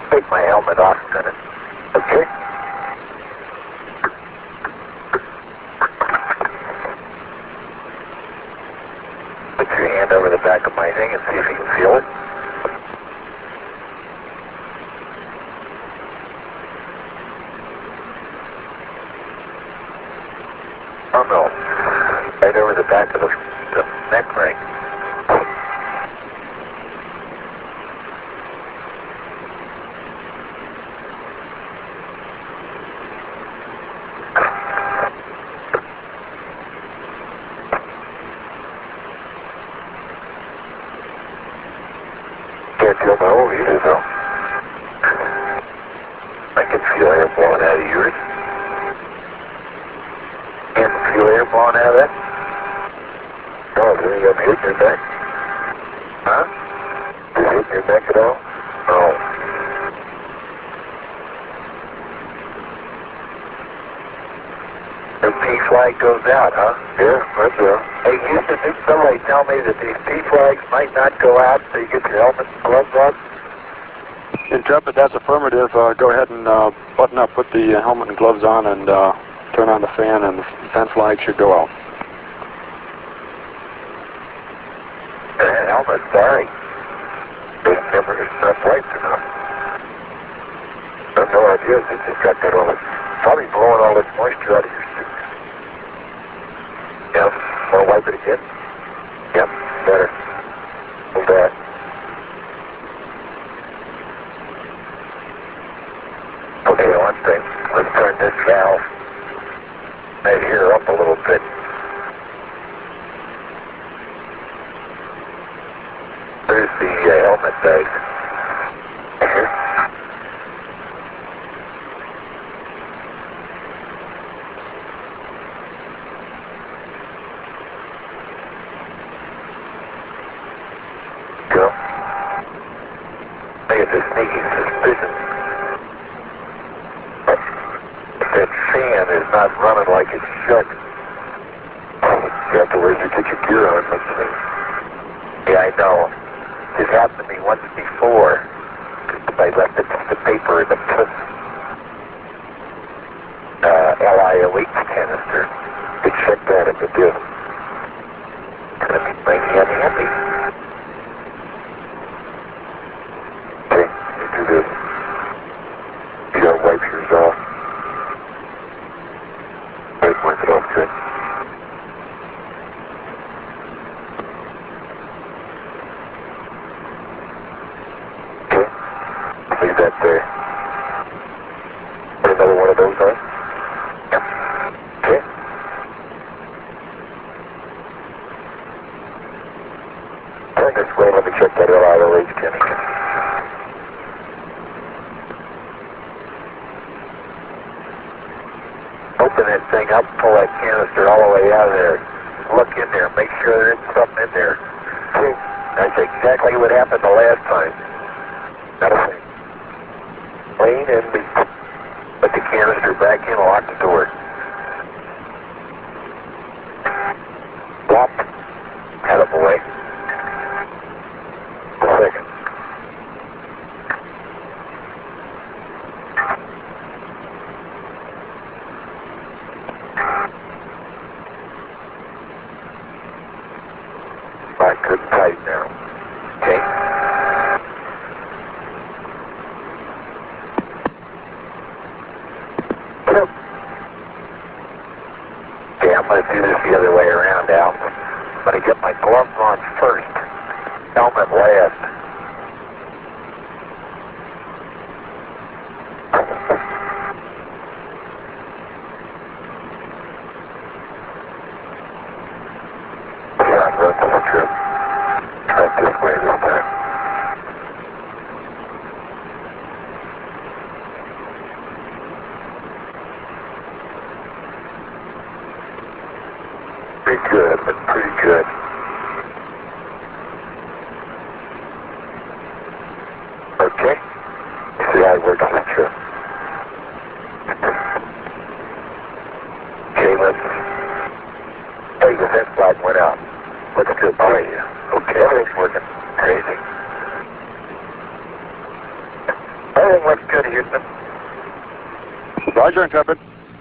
Take my helmet off a minute. Okay? Put your hand over the back of my thing and see if you can feel it. Oh no. Right over the back of the neck ring. Can't feel my own either though. I can feel air blowing out of yours. Can you feel air blowing out of that? No, do you have hit your neck? Huh? Did it hit your neck at all? No. The P flag goes out, huh? Yeah, that's right. Hey, Houston, did somebody tell me that these P flags might not go out so you get your helmet and gloves on? Intrepid, that's affirmative. Go ahead and button up, put the helmet and gloves on, and turn on the fan, and the fan flag should go out. That helmet, sorry. It's not lights enough. I have no idea. It's just got that all. Probably blowing all this moisture out of your suit. Yep. Want to wipe it again? Yep. Better. Hold that. Okay, one thing. Let's turn this valve right here up a little bit. There's the helmet bag. Here. Go. I get this sneaking suspicion. That fan is not running like it should. You have to wait to get your gear on, makes sense. Yeah, I know. This happened to me once before. I left the paper in the LIOH canister. They checked that at the diff. And it made me unhappy. Okay, you do this. You gotta wipe yours off. Wipe it off good. Leave that there. Put another one of those on. Yep. Okay. Turn this way. Let me check that LIOH canister. Open that thing up, pull that canister all the way out of there. Look in there. Make sure there isn't something in there. See? That's exactly what happened the last time. Not a thing. Lean and put the canister back in, lock the door. Plop. Attaboy. A second. Right, good and tight now. Okay. Okay, I'm going to do this the other way around, Al. I'm going to get my gloves on first. Helmet last. Yeah, run to the trip. Right this way this time. Pretty good, but pretty good. Okay. See how it works this trip. Okay, let's... Hey, the vent flag went out. Looks good. Oh, yeah. Okay, everything's working. Crazy. Everything looks good, Houston. Roger, Intrepid.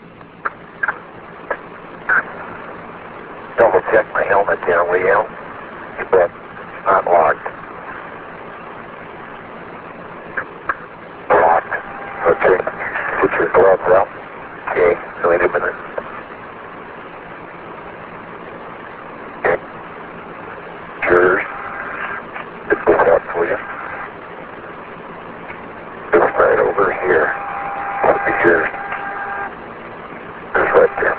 Double check my helmet down, will you? You bet. Not locked. Locked. Okay. Put your gloves up. Okay. Wait a minute. Okay. Yours. Put this up for you. It's right over here. That'll be yours. It's right there.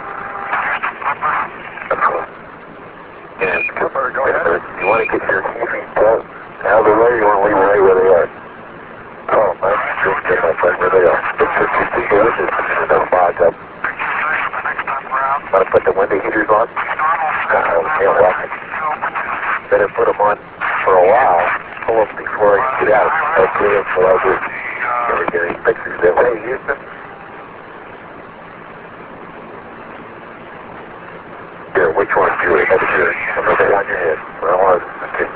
And Cooper, go ahead. You want to get your feet out of the way, or you want to leave them right where they are? Oh, man. Just get them right where they are. It's just you see the windows and they'll fog up. Want to put the window heaters on? Can't watch it. Better put them on for a while. Pull them before you get out. Okay, so I'll do. Never get any pictures that way, Houston. Here, which one? Here, over here. Another on your head. Well, okay.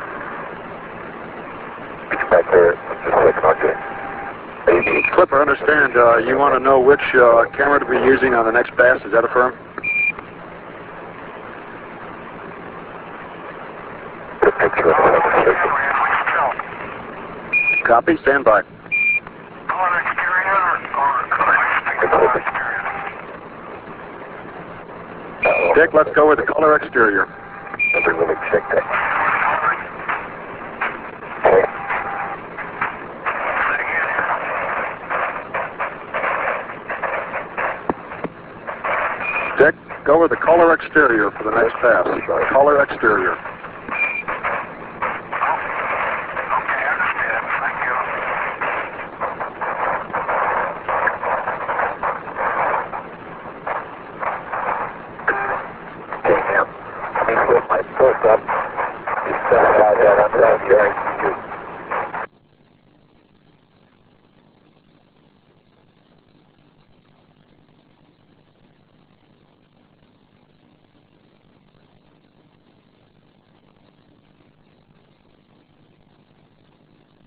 Reach back there. Just a second, okay. Maybe. Clipper, understand, you want to know which camera to be using on the next pass. Is that affirmed? Put a picture of the system. Copy, stand by. Dick, let's go with the color exterior. Let me check that. Okay. Dick, go with the color exterior for the next pass. Color exterior. Okay, now, let me put my foot up. Just set it out there. I'm down here.